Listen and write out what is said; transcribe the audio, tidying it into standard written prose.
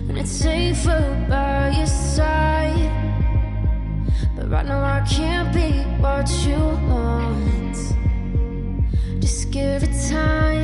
and it's safer by your side. But right now I can't be what you want. Just give it time.